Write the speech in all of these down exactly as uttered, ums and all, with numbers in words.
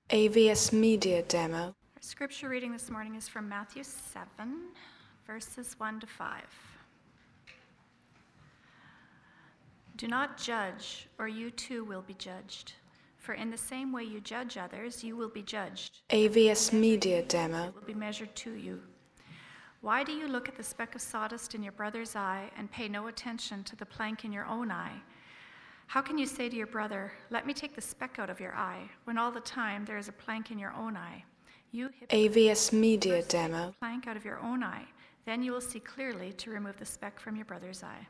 A V S Media Demo. Our scripture reading this morning is from Matthew seven, verses one to five. Do not judge, or you too will be judged. For in the same way you judge others, you will be judged. A V S Media Demo. It will be measured to you. Why do you look at the speck of sawdust in your brother's eye and pay no attention to the plank in your own eye? How can you say to your brother, "Let me take the speck out of your eye," when all the time there is a plank in your own eye? You A V S Media First take the Demo. plank out of your own eye, then you will see clearly to remove the speck from your brother's eye.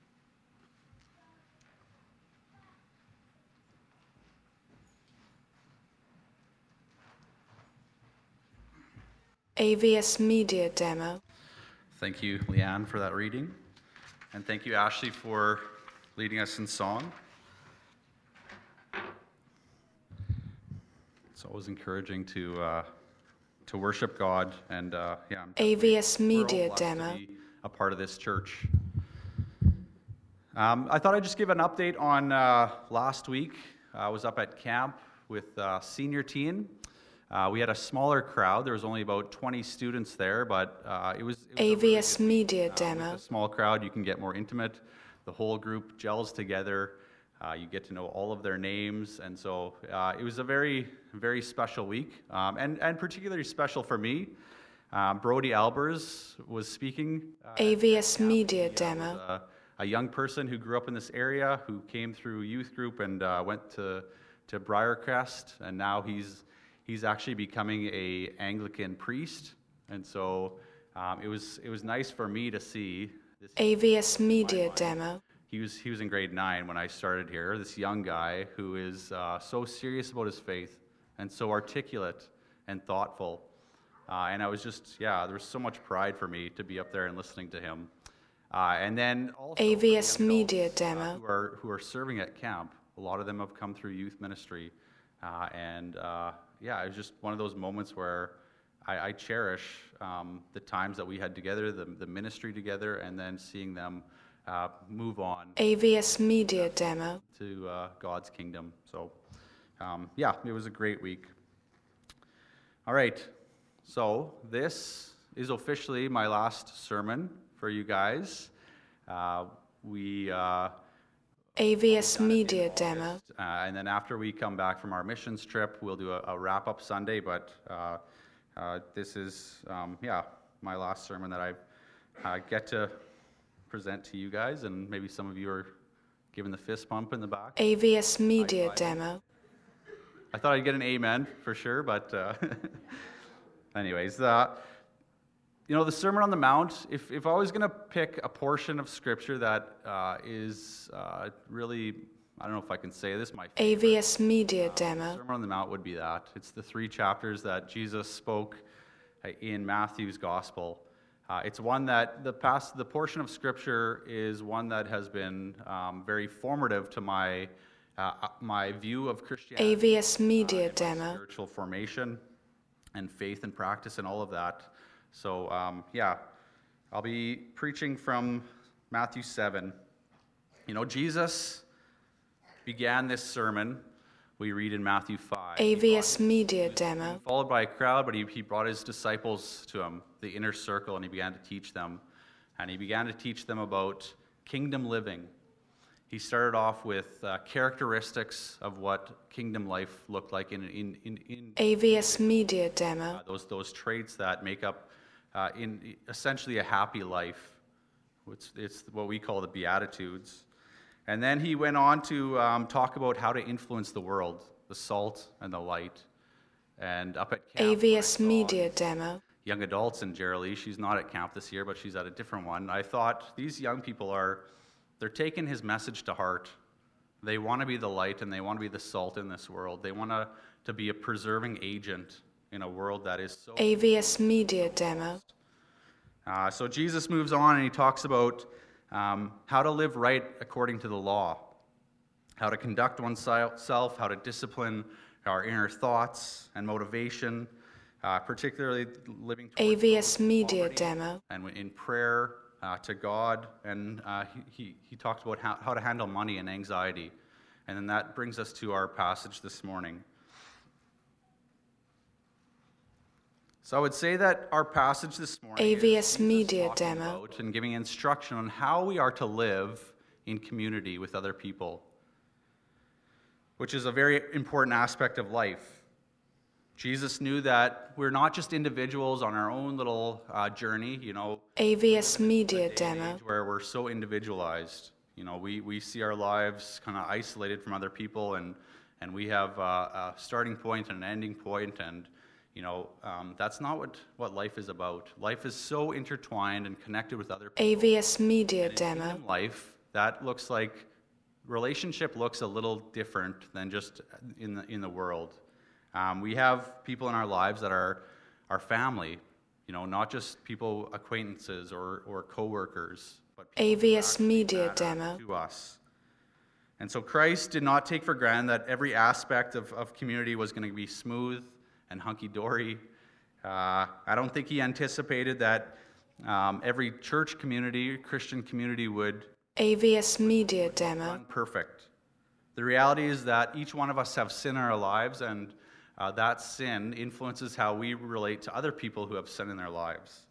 A V S Media Demo. Thank you, Leanne, for that reading. And thank you, Ashley, for leading us in song. It's always encouraging to uh, to worship God, and uh, yeah, I'm A V S we're all Media blessed Demo. to be a part of this church. Um, I thought I'd just give an update on uh, last week. I was up at camp with uh, senior teen. Uh, we had a smaller crowd. There was only about twenty students there, but uh, it was, it was a A V S really good week. Media Uh, Demo. With a small crowd, you can get more intimate. The whole group gels together. Uh, you get to know all of their names, and so uh, it was a very, very special week, um, and and particularly special for me. Um, Brody Albers was speaking. Uh, A V S at camp. Media He, uh, was Demo. a, a young person who grew up in this area, who came through youth group and uh, went to to Briarcrest, and now he's he's actually becoming a Anglican priest, and so um, it was it was nice for me to see this. A V S Media Demo. He was he was in grade nine when I started here. This young guy who is uh, so serious about his faith and so articulate and thoughtful, uh, and I was just yeah, there was so much pride for me to be up there and listening to him. Uh, and then also A V S the young Media adults, uh, Demo. who are who are serving at camp. A lot of them have come through youth ministry, uh, and uh, yeah, it was just one of those moments where I, I cherish um, the times that we had together, the the ministry together, and then seeing them. Uh, move on A V S Media Demo. to uh, God's kingdom. So, um, yeah, it was a great week. All right, so this is officially my last sermon for you guys. Uh, we uh, A V S Media Demo. uh, and then after we come back from our missions trip, we'll do a, a wrap-up Sunday. But uh, uh, this is, um, yeah, my last sermon that I uh, get to present to you guys, and maybe some of you are giving the fist bump in the back. A V S Media High five. Demo. I thought I'd get an amen for sure, but uh, anyways, uh, you know, the Sermon on the Mount, if, if I was going to pick a portion of Scripture that uh, is uh, really, I don't know if I can say this, my A favorite, V S Media uh, Demo. Sermon on the Mount would be that. It's the three chapters that Jesus spoke uh, in Matthew's Gospel. Uh, it's one that the past, the portion of Scripture is one that has been um, very formative to my uh, my view of Christianity, A V S Media uh, and my Demo. spiritual formation, and faith and practice, and all of that. So um, yeah, I'll be preaching from Matthew seven. You know, Jesus began this sermon. We read in Matthew five. A He V brought S his- Media he was Demo. being followed by a crowd, but he, he brought his disciples to him, the inner circle, and he began to teach them. And he began to teach them about kingdom living. He started off with uh, characteristics of what kingdom life looked like in in in, in A V S Media Demo. uh, those those traits that make up uh, in essentially a happy life. It's it's what we call the Beatitudes. And then he went on to um, talk about how to influence the world, the salt and the light. And up at camp, A V when I S saw Media these Demo. young adults in Geraldine, she's not at camp this year, but she's at a different one. I thought these young people are, they're taking his message to heart. They want to be the light and they want to be the salt in this world. They want to, to be a preserving agent in a world that is so... A V S Media Demo. Uh, so Jesus moves on and he talks about um, how to live right according to the law, how to conduct oneself, how to discipline our inner thoughts and motivation, uh, particularly living towards A V S those in Media poverty Demo. and in prayer uh, to God. And uh, he, he, he talked about how, how to handle money and anxiety. And then that brings us to our passage this morning. So I would say that our passage this morning A V is S Jesus Media talking Demo. about and giving instruction on how we are to live in community with other people, which is a very important aspect of life. Jesus knew that we're not just individuals on our own little uh, journey, you know, A V S Media day and Demo. age where we're so individualized. You know, we, we see our lives kind of isolated from other people, and, and we have uh, a starting point and an ending point, and, you know, um, that's not what, what life is about. Life is so intertwined and connected with other people. A V S Media And in Demo. kingdom life, that looks like, relationship looks a little different than just in the, in the world. Um, we have people in our lives that are our family, you know, not just people, acquaintances or, or coworkers, but people A V who S actually Media matter Demo. to us. And so Christ did not take for granted that every aspect of, of community was going to be smooth and hunky-dory. Uh, I don't think he anticipated that um, every church community, Christian community would A V S Media Demo. run perfect. The reality is that each one of us have sin in our lives, and uh, that sin influences how we relate to other people who have sin in their lives.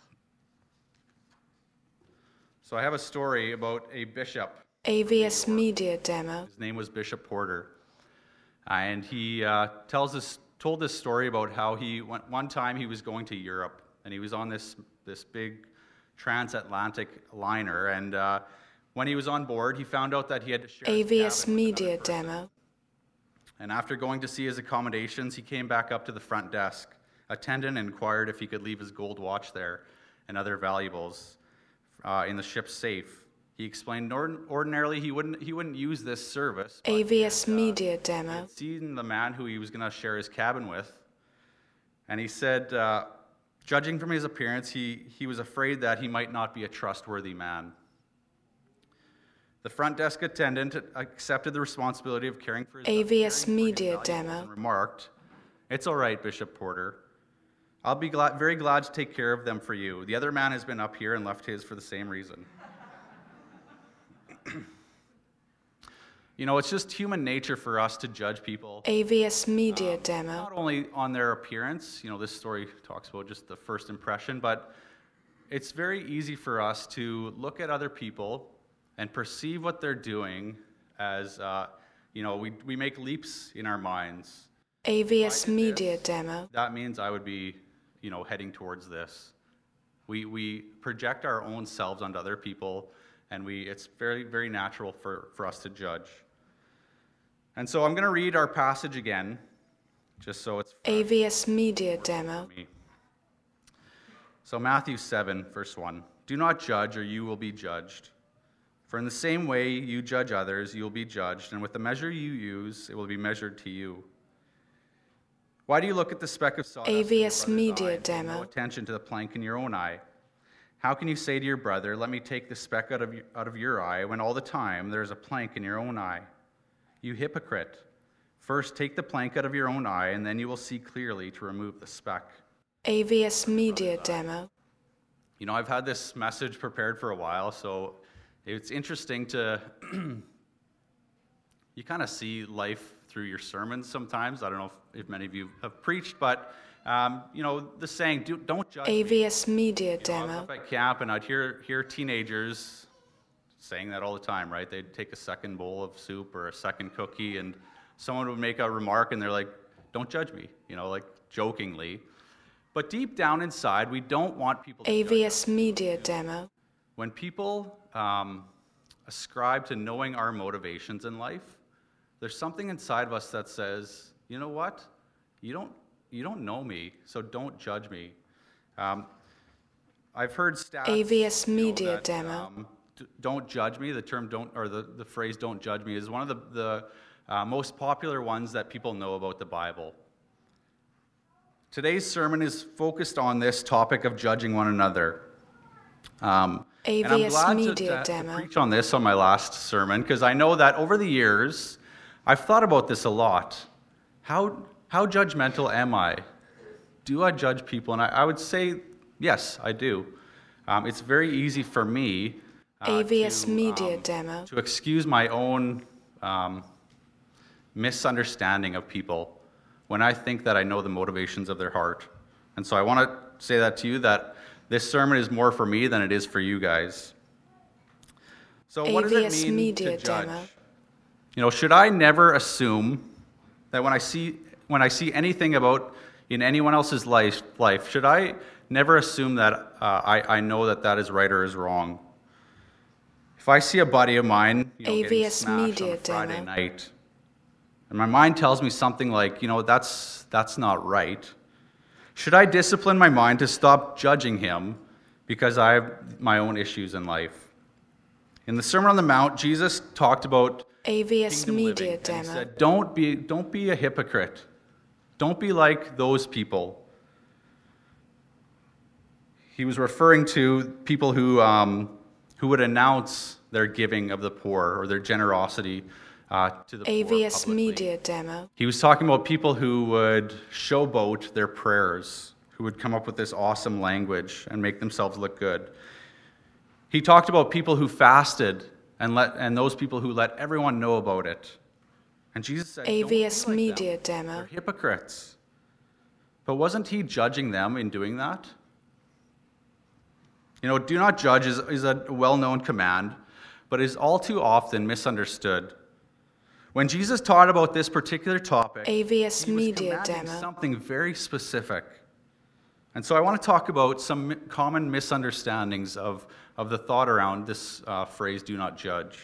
So I have a story about a bishop. A V S Media Demo. His name was Bishop Porter. Uh, and he uh, tells this, told this story about how he went, one time he was going to Europe, and he was on this, this big transatlantic liner, and uh, when he was on board, he found out that he had to share A his V S cabin with Media another person. Demo. And after going to see his accommodations, he came back up to the front desk. Attendant inquired if he could leave his gold watch there and other valuables uh, in the ship's safe. He explained ord- ordinarily he wouldn't he wouldn't use this service. but A V S he had, uh, Media he Demo. had seen the man who he was going to share his cabin with, and he said, uh, judging from his appearance, he, he was afraid that he might not be a trustworthy man. The front desk attendant accepted the responsibility of caring for his, A V S caring for his Media valuables Demo. and remarked, "It's all right, Bishop Porter. I'll be glad, very glad to take care of them for you. The other man has been up here and left his for the same reason." You know, it's just human nature for us to judge people A V S Media Demo. not only on their appearance. You know, this story talks about just the first impression, but it's very easy for us to look at other people and perceive what they're doing as, uh, you know, we, we make leaps in our minds. A V S If I did Media this, Demo. That means I would be, you know, heading towards this. We, we project our own selves onto other people, and we it's very, very natural for, for us to judge. And so I'm going to read our passage again, just so it's A V S Media Demo. me. So Matthew seven, verse one. "Do not judge, or you will be judged. For in the same way you judge others, you will be judged, and with the measure you use, it will be measured to you. Why do you look at the speck of sawdust A V in your S brother's Media eye and pay Demo. no attention to the plank in your own eye? How can you say to your brother, 'Let me take the speck out of your, out of your eye,' when all the time there is a plank in your own eye? You hypocrite! First take the plank out of your own eye, and then you will see clearly to remove the speck." A V S Media Demo. You know, I've had this message prepared for a while, so it's interesting to, you kind of see life through your sermons sometimes. I don't know if, if many of you have preached, but, um, you know, the saying, Do, don't judge A me. V S Media You know, I was Demo. up at camp, and I'd hear, hear teenagers saying that all the time, right? They'd take a second bowl of soup or a second cookie, and someone would make a remark, and they're like, "Don't judge me," you know, like jokingly. But deep down inside, we don't want people to A judge V us. S Media Demo. When people um, ascribe to knowing our motivations in life, there's something inside of us that says, you know what? You don't, you don't know me, so don't judge me. Um, I've heard stats. A V S you know, Media that, Demo. um, d- don't judge me. The term "don't" or the, the phrase "don't judge me" is one of the, the uh, most popular ones that people know about the Bible. Today's sermon is focused on this topic of judging one another. Um, A and I'm V S glad to, Media to, to Demo. preach on this on my last sermon, because I know that over the years, I've thought about this a lot. How, how judgmental am I? Do I judge people? And I, I would say, yes, I do. Um, it's very easy for me uh, A V S to, Media um, Demo. to excuse my own um, misunderstanding of people when I think that I know the motivations of their heart. And And so I want to say that to you, that this sermon is more for me than it is for you guys. So what does A V it S mean Media to judge? Demo. You know, should I never assume that when I see when I see anything about in anyone else's life, life should I never assume that uh, I, I know that that is right or is wrong? If I see a buddy of mine, you know, A V getting S smashed Media on a Friday Demo. night, and my mind tells me something like, you know, that's that's not right, should I discipline my mind to stop judging him because I have my own issues in life? In the Sermon on the Mount, Jesus talked about A V S kingdom Media living, and he Demo. said, don't be, don't be a hypocrite. Don't be like those people. He was referring to people who, um, who would announce their giving of the poor or their generosity uh, to the A V poor S publicly. Media Demo. He was talking about people who would showboat their prayers, who would come up with this awesome language and make themselves look good. He talked about people who fasted and let and those people who let everyone know about it. And Jesus said, A "Don't be V S like Media them. Demo. They're hypocrites." But wasn't he judging them in doing that? You know, do not judge is, is a well-known command, but is all too often misunderstood. When Jesus taught about this particular topic, A V S he was Media commanding Demo. something very specific. And so I want to talk about some mi- common misunderstandings of, of the thought around this uh, phrase, do not judge.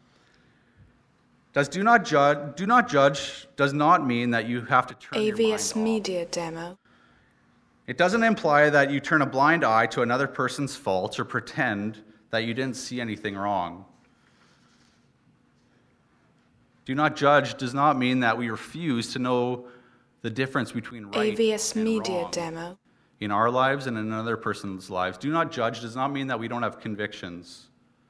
Does do not judge, do not judge does not mean that you have to turn your A V S mind off. Media Demo. It doesn't imply that you turn a blind eye to another person's faults or pretend that you didn't see anything wrong. Do not judge does not mean that we refuse to know the difference between right A V S and Media wrong Demo. in our lives and in another person's lives. Do not judge does not mean that we don't have convictions.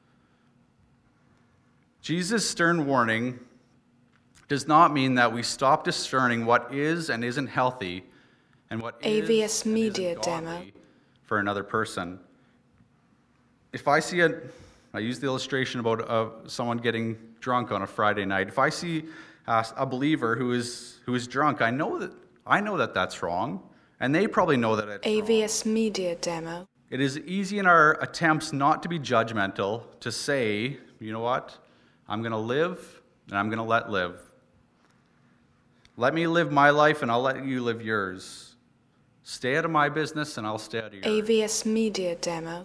Jesus' stern warning does not mean that we stop discerning what is and isn't healthy and what A V S is and Media isn't Demo. godly for another person. If I see a, I use the illustration about uh, someone getting drunk on a Friday night. If I see uh, a believer who is who is drunk, I know that I know that that's wrong, and they probably know that it's A wrong. V S Media Demo. It is easy in our attempts not to be judgmental to say, you know what, I'm going to live and I'm going to let live. Let me live my life and I'll let you live yours. Stay out of my business and I'll stay out of yours. A V S Media Demo.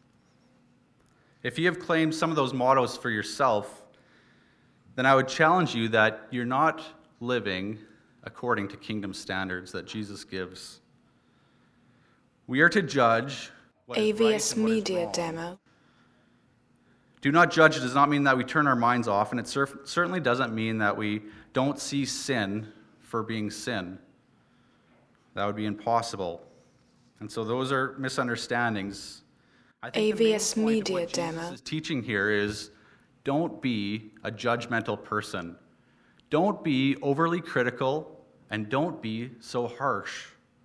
If you have claimed some of those mottos for yourself, then I would challenge you that you're not living according to kingdom standards that Jesus gives. We are to judge what is A V right S and what is Media wrong. Demo. Do not judge does not mean that we turn our minds off, and it cer- certainly doesn't mean that we don't see sin for being sin. That would be impossible. And so those are misunderstandings. I think the main A V S point of Media what Jesus Demo. is teaching here is don't be a judgmental person. Don't be overly critical, and don't be so harsh.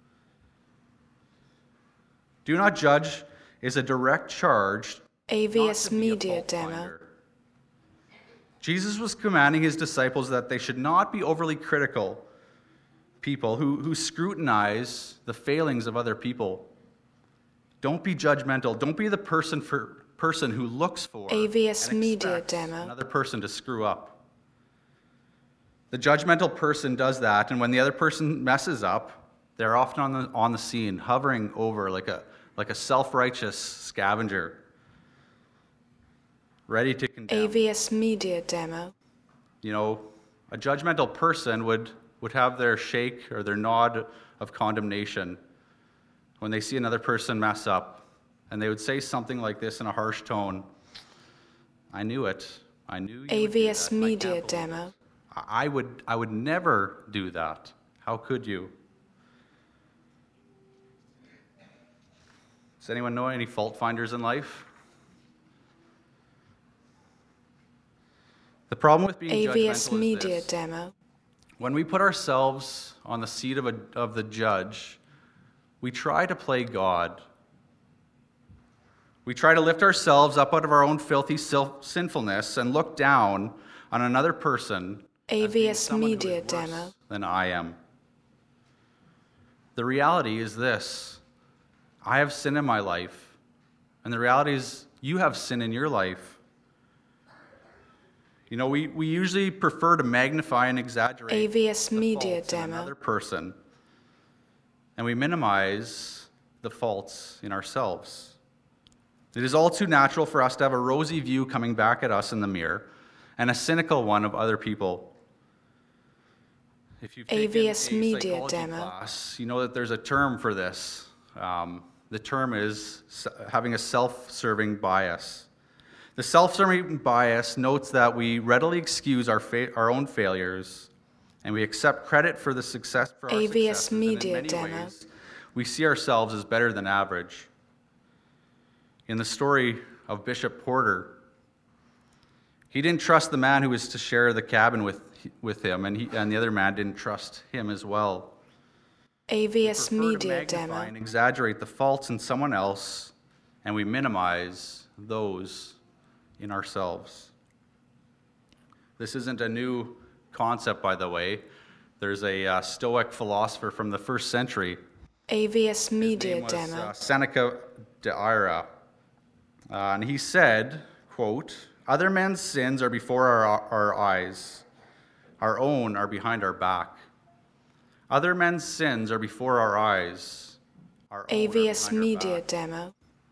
Do not judge is a direct charge A V not S to be a Media fault Demo. finder. Jesus was commanding his disciples that they should not be overly critical people who, who scrutinize the failings of other people. Don't be judgmental. Don't be the person for person who looks for A V S and Media expects Demo. another person to screw up. The judgmental person does that, and when the other person messes up, they're often on the on the scene, hovering over like a like a self-righteous scavenger, ready to condemn. A V S Media Demo. You know, a judgmental person would, would have their shake or their nod of condemnation when they see another person mess up. And they would say something like this in a harsh tone. I knew it. I knew you would do A V S that, and I can't Media believe Demo. it. I would, I would never do that. How could you? Does anyone know any fault finders in life? The problem with being A V S judgmental is Media this. Demo. When we put ourselves on the seat of, a, of the judge, we try to play God. We try to lift ourselves up out of our own filthy self- sinfulness and look down on another person as being A V S someone who is Media worse Demo. than I am. The reality is this: I have sin in my life, and the reality is you have sin in your life. You know, we, we usually prefer to magnify and exaggerate A V S the Media faults in Demo. another person, and we minimize the faults in ourselves. It is all too natural for us to have a rosy view coming back at us in the mirror and a cynical one of other people. If you've taken A V S a Media psychology Demo. class, you know that there's a term for this. Um, the term is s- having a self-serving bias. The self-serving bias notes that we readily excuse our fa- our own failures, and we accept credit for the success for our A V S successes. And Media in many Demo. ways, we see ourselves as better than average. In the story of Bishop Porter, he didn't trust the man who was to share the cabin with with him, and he and the other man didn't trust him as well. A V S We prefer to Media magnify Demo. and exaggerate the faults in someone else, and we minimize those in ourselves. This isn't a new concept, by the way. There's a uh, Stoic philosopher from the first century. A V S His Media name was Demo. uh, Seneca de Ira. Uh, and he said, quote, "Other men's sins are before our, our eyes. Our own are behind our back. Other men's sins are before our eyes. Our own A are V S behind our Media back." Demo.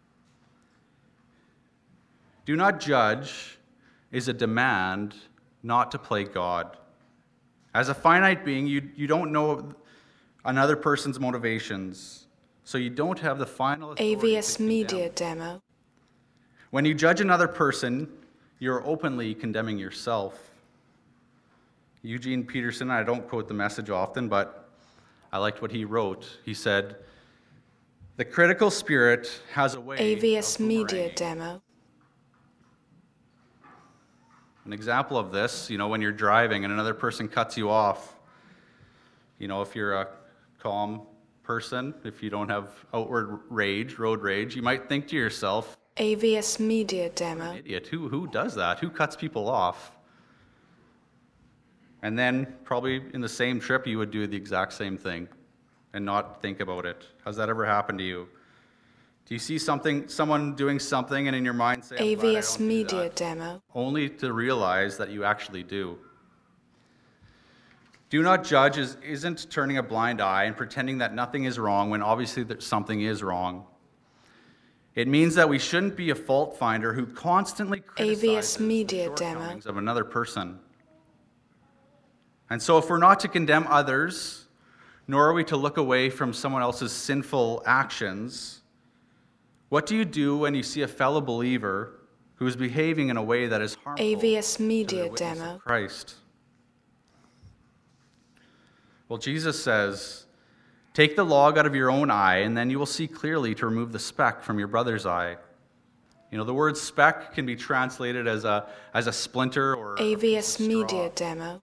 Do not judge is a demand not to play God. As a finite being, you, you don't know another person's motivations, so you don't have the final authority A V S to condemn. Media Demo. When you judge another person, you're openly condemning yourself. Eugene Peterson, I don't quote the message often, but I liked what he wrote. He said, "The critical spirit has a way A V S of Media boomeranging." Demo. An example of this, you know, when you're driving and another person cuts you off, you know, if you're a calm person, if you don't have outward rage, road rage, you might think to yourself, A V S Media Demo. idiot, who, who does that? Who cuts people off? And then, probably in the same trip, you would do the exact same thing and not think about it. Has that ever happened to you? Do you see something, someone doing something, and in your mind say, "I'm A glad I V S don't do Media that," Demo. only to realize that you actually do? Do not judge is, isn't turning a blind eye and pretending that nothing is wrong when obviously that something is wrong. It means that we shouldn't be a fault finder who constantly A V S criticizes Media the Demo. shortcomings of another person. And so if we're not to condemn others, nor are we to look away from someone else's sinful actions, what do you do when you see a fellow believer who is behaving in a way that is harmful A V S to the Media witness Demo. of Christ? Well, Jesus says, "Take the log out of your own eye, and then you will see clearly to remove the speck from your brother's eye." You know, the word speck can be translated as a as a splinter or A a V piece S of Media straw. Demo.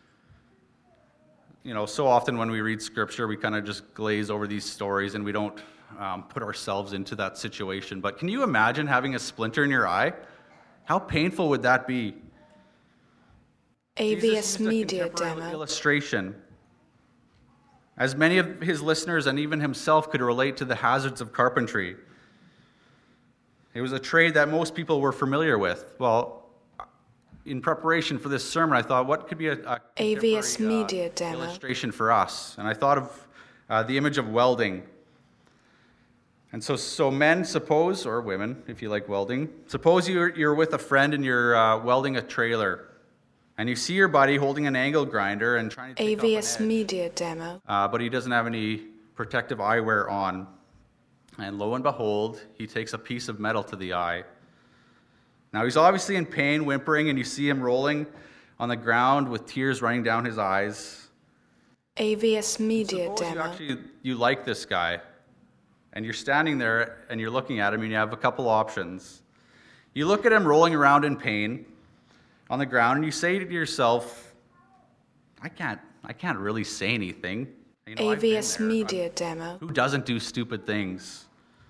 You know, so often when we read Scripture, we kind of just glaze over these stories and we don't um, put ourselves into that situation. But can you imagine having a splinter in your eye? How painful would that be? A V Jesus S used a Media contemporary Demo. illustration. As many of his listeners and even himself could relate to the hazards of carpentry. It was a trade that most people were familiar with. Well, in preparation for this sermon, I thought, what could be a, a A V S contemporary, uh, Media Demo. illustration for us? And I thought of uh, the image of welding. And so, so men, suppose, or women, if you like welding, suppose you're, you're with a friend and you're uh, welding a trailer, and you see your buddy holding an angle grinder and trying to A take V off S an edge, Media Demo. uh, but he doesn't have any protective eyewear on. And lo and behold, he takes a piece of metal to the eye. Now he's obviously in pain, whimpering, and you see him rolling on the ground with tears running down his eyes. A V S Media Suppose you Demo. actually you like this guy, and you're standing there and you're looking at him, and you have a couple options. You look at him rolling around in pain on the ground, and you say to yourself, "I can't, I can't really say anything." You know, A I've been V S there. Media Demo. Who doesn't do stupid things?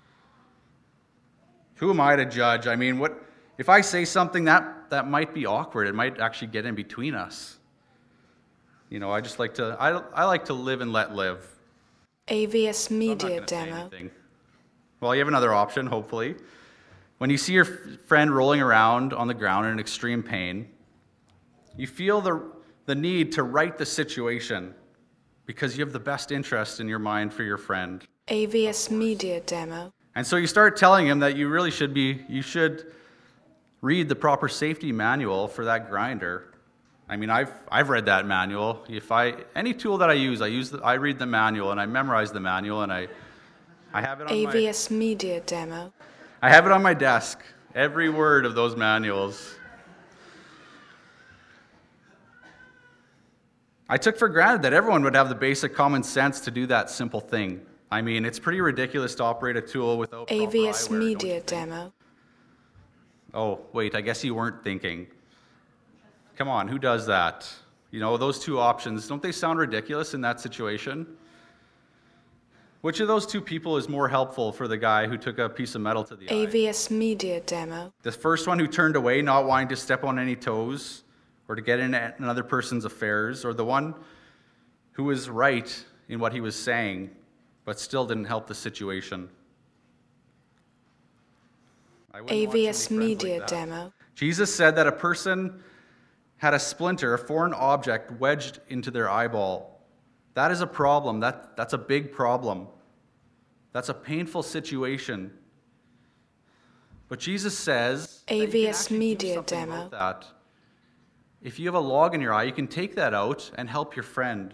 Who am I to judge? I mean, what if I say something that, that might be awkward? It might actually get in between us. You know, I just like to I, I like to live and let live. A V S I'm not Media gonna say Demo. anything. Well, you have another option, hopefully. When you see your f- friend rolling around on the ground in extreme pain, you feel the, the need to right the situation because you have the best interest in your mind for your friend. A V S Media Demo. And so you start telling him that you really should be, you should read the proper safety manual for that grinder. I mean, I've I've read that manual. If I any tool that I use, I use the, I read the manual and I memorize the manual and I I have it on A V my S Media Demo. I have it on my desk. Every word of those manuals. I took for granted that everyone would have the basic common sense to do that simple thing. I mean, it's pretty ridiculous to operate a tool without proper A V S eyewear, don't you Media think? Demo. Oh, wait, I guess you weren't thinking. Come on, who does that? You know, those two options, don't they sound ridiculous in that situation? Which of those two people is more helpful for the guy who took a piece of metal to the eye? A V S Media Demo. The first one who turned away, not wanting to step on any toes or to get in another person's affairs, or the one who was right in what he was saying but still didn't help the situation? I wouldn't want too many A V S friends like Media that. Demo. Jesus said that a person had a splinter, a foreign object, wedged into their eyeball. That is a problem. That, that's a big problem. That's a painful situation. But Jesus says that you can A V S actually do Media something Demo. about that. If you have a log in your eye, you can take that out and help your friend.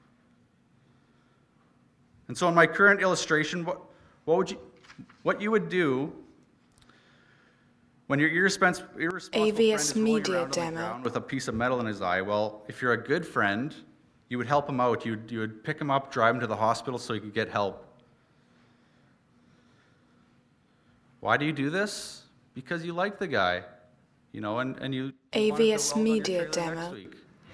And so in my current illustration, what, what would you what you would do when your irrespons- irresponsible A V friend S is rolling Media around on the Demo. ground with a piece of metal in his eye? Well, if you're a good friend, you would help him out. You would, you would pick him up, drive him to the hospital so he could get help. Why do you do this? Because you like the guy, you know, and, and you A want him V to S weld on your Media trailer next Demo. week.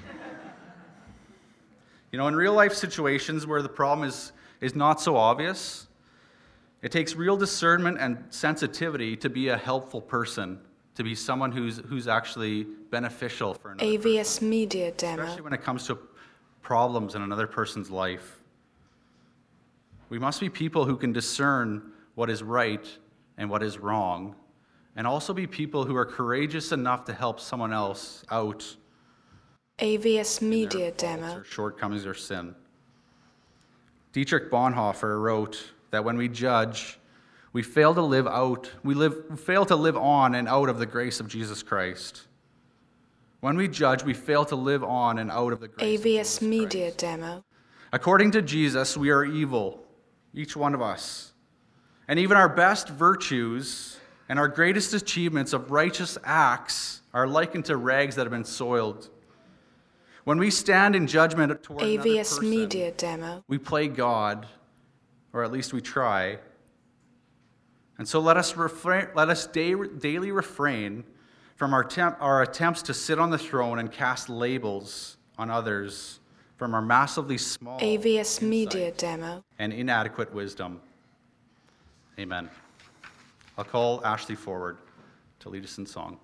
You know, in real life situations where the problem is, is not so obvious, it takes real discernment and sensitivity to be a helpful person, to be someone who's who's actually beneficial for another A V S person, Media Demo. especially when it comes to problems in another person's life. We must be people who can discern what is right and what is wrong, and also be people who are courageous enough to help someone else out A V S in their Media faults Demo. or shortcomings or sin. Dietrich Bonhoeffer wrote that when we judge, we fail to live out, we live, we fail to live on and out of the grace of Jesus Christ. When we judge, we fail to live on and out of the grace A of V Jesus S Media Christ. Demo. According to Jesus, we are evil, each one of us. And even our best virtues and our greatest achievements of righteous acts are likened to rags that have been soiled. When we stand in judgment toward A another V S person, Media Demo. we play God, or at least we try. And so let us refrain, let us da- daily refrain from our, temp- our attempts to sit on the throne and cast labels on others from our massively small A V S Media insight Demo. and inadequate wisdom. Amen. I'll call Ashley forward to lead us in song.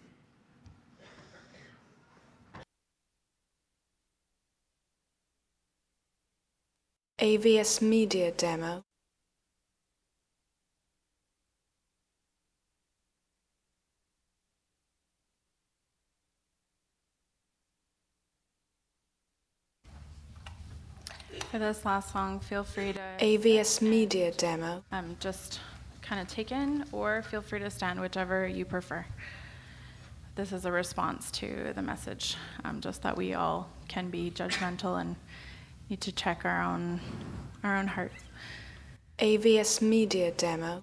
A V S Media Demo. For this last song, feel free to A V S Media Demo. um, just kind of take in, or feel free to stand, whichever you prefer. This is a response to the message, um, just that we all can be judgmental and need to check our own our own hearts. A V S Media Demo.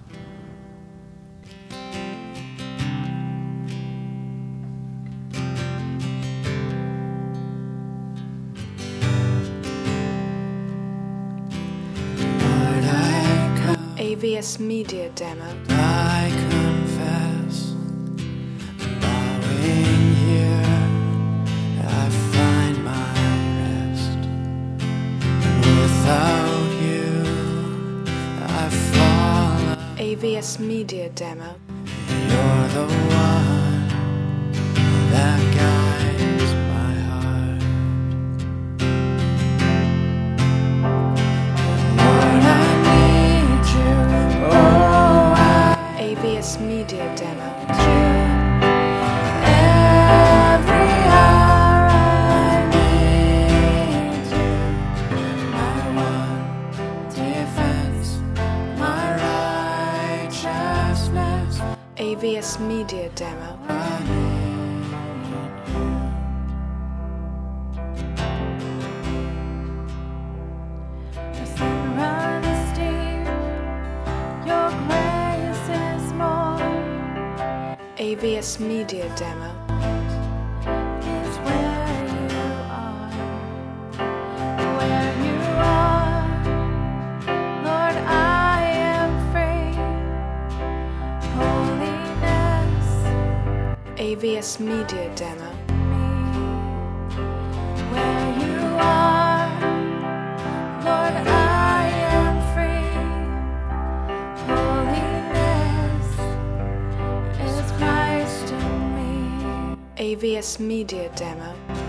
A V S Media Demo. I confess, bowing here, I find my rest. Without you, I fall. A V S Media Demo. You're the one that guides my heart. AVS Media Demo. I need The sun runs deep, your grace is more, AVS Media Demo. is where you are, where you are. Lord, I am free, holiness, AVS Media Demo. where you are. Lord, I am free, holiness is Christ in me. AVS Media Demo.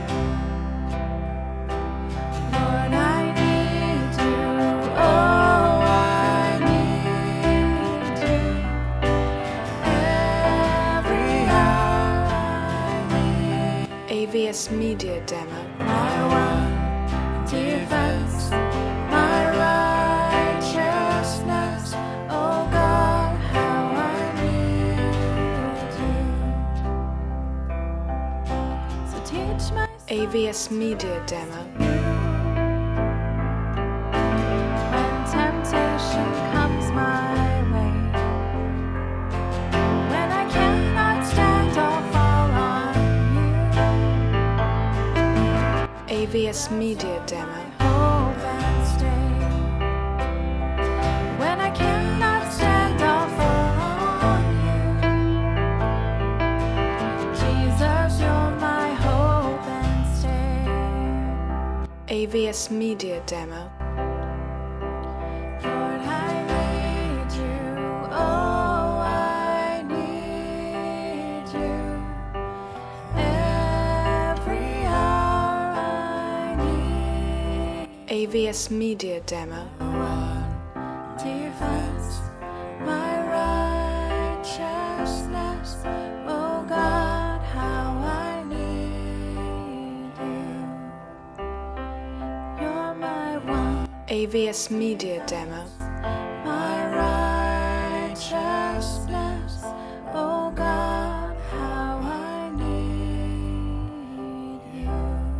Lord, I need you, oh, I need you. Every hour I need AVS Media Demo. my one defense, my righteousness. Oh God, how I need you. So teach my AVS Media Demo. when temptation comes my way, when I cannot stand, I'll fall on you. AVS Media Demo. Hope and stay. When I cannot stand, I'll fall on you. Jesus, you're my hope and stay. AVS Media Demo. Lord, I need you. Oh, I need you. Every hour I need AVS Media Demo. defense, my righteousness. Oh God, how I need you. You're my one, AVS Media Demo. my righteousness. Oh God, how I need you.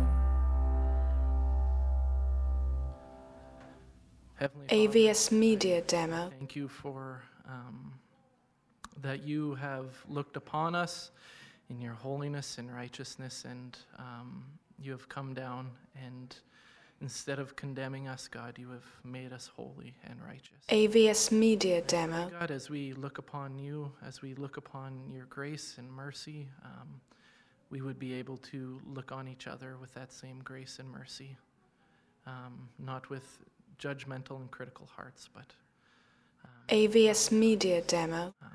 Heavenly Father, AVS Media Demo. thank you for um, that you have looked upon us in your holiness and righteousness, and um, you have come down, and instead of condemning us, God, you have made us holy and righteous. AVS Media Demo. God, as we look upon you, as we look upon your grace and mercy, um, we would be able to look on each other with that same grace and mercy, um, not with judgmental and critical hearts, but AVS Media Demo. um,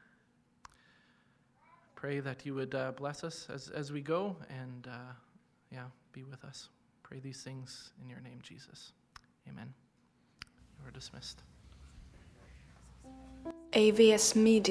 pray that you would uh, bless us as, as we go, and uh, yeah, be with us. Pray these things in your name, Jesus. Amen. You are dismissed. AVS Media